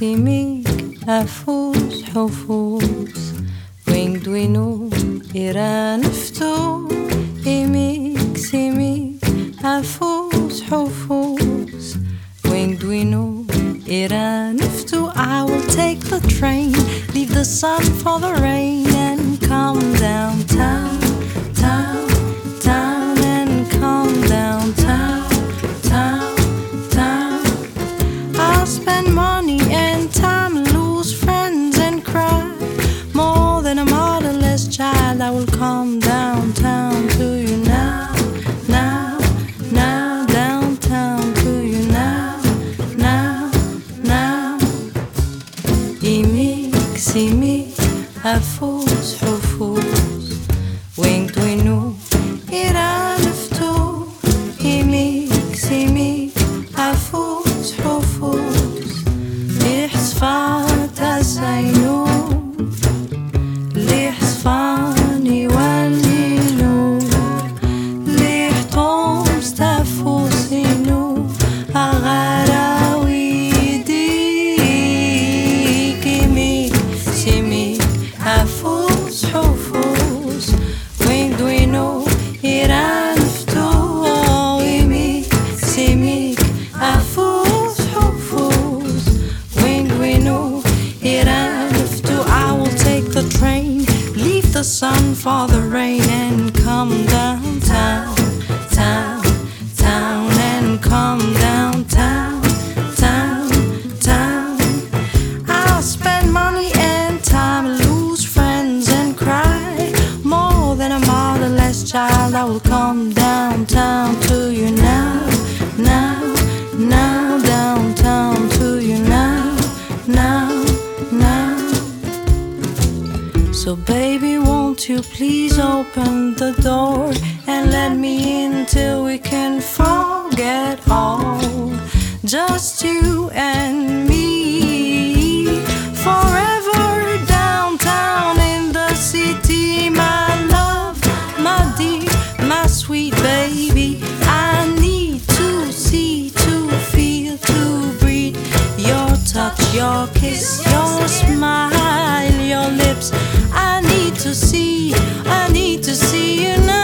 سيميك أفوز حفوز وينج دوينو إيران فتو إيميك سيميك أفوز حفوز وينج دوينو إيران فتو. I will take the train, leave the sun for the rain, and come downtown, town, town, and come downtown, town, town. I'll spend money and time, lose friends and cry more than a motherless child. I will come downtown to you now, now, now, downtown to you now, now, now. إيميك سيميك أفوز حفوز وينج دوينو إيران فتو إيميك سيميك أفوز حفوز ليح صفات الزينو ليح صفاني والليلو ليح طوم ستفوسينو أغراوي ديك إيميك سيميك أفوز حفوز وينج دوينو إيران فتو إيميك سيميك أفوز حفوز وينج دوينو إيران فتو. I will take the train, leave the sun for the rain, and come downtown, town, town, and come downtown, town, town. I'll spend money and time, lose friends and cry more than a motherless child. I will come downtown to you now, now, now, downtown to you now, now, now. So baby, won't you please open the door and let me in till we can forget all, just you and me, forever downtown in the city, my love, my dear, my sweet baby. I need to see, to feel, to breathe your touch, your kiss, your smile, your lips. I need to see you now.